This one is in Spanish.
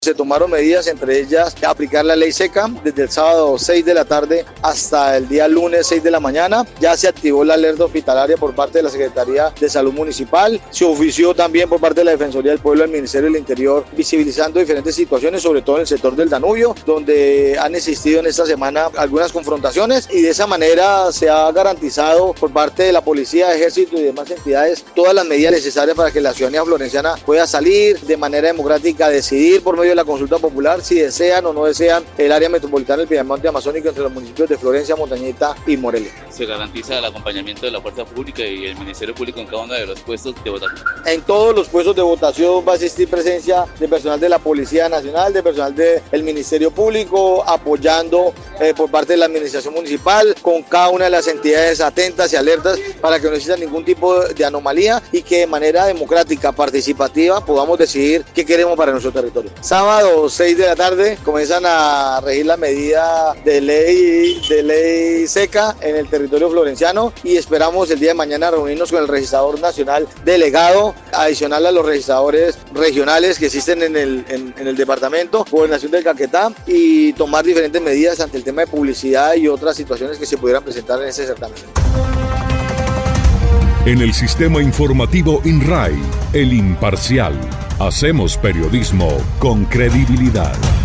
Se tomaron medidas, entre ellas aplicar la ley seca desde el sábado 6 de la tarde hasta el día lunes 6 de la mañana. Ya se activó la alerta hospitalaria por parte de la Secretaría de Salud Municipal. Se ofició también por parte de la Defensoría del Pueblo al Ministerio del Interior, visibilizando diferentes situaciones, sobre todo en el sector del Danubio, donde han existido en esta semana algunas confrontaciones, y de esa manera se ha garantizado por parte de la Policía, Ejército y demás entidades todas las medidas necesarias para que la ciudadanía florenciana pueda salir de manera democrática, decidir por medio de la consulta popular si desean o no desean el área metropolitana del Piedemonte Amazónico entre los municipios de Florencia, Montañita y Morelia. ¿Se garantiza el acompañamiento de la fuerza pública y el Ministerio Público en cada uno de los puestos de votación? En todos los puestos de votación va a existir presencia de personal de la Policía Nacional, de personal del Ministerio Público, apoyando por parte de la Administración Municipal, con cada una de las entidades atentas y alertas para que no exista ningún tipo de anomalía y que de manera democrática, participativa, podamos decidir qué queremos para nuestro territorio. Sábado 6 de la tarde comienzan a regir la medida de ley seca en el territorio florenciano, y esperamos el día de mañana reunirnos con el registrador nacional delegado, adicional a los registradores regionales que existen en el departamento, Gobernación del Caquetá, y tomar diferentes medidas ante el tema de publicidad y otras situaciones que se pudieran presentar en ese certamen. En el sistema informativo INRAI, El Imparcial, hacemos periodismo con credibilidad.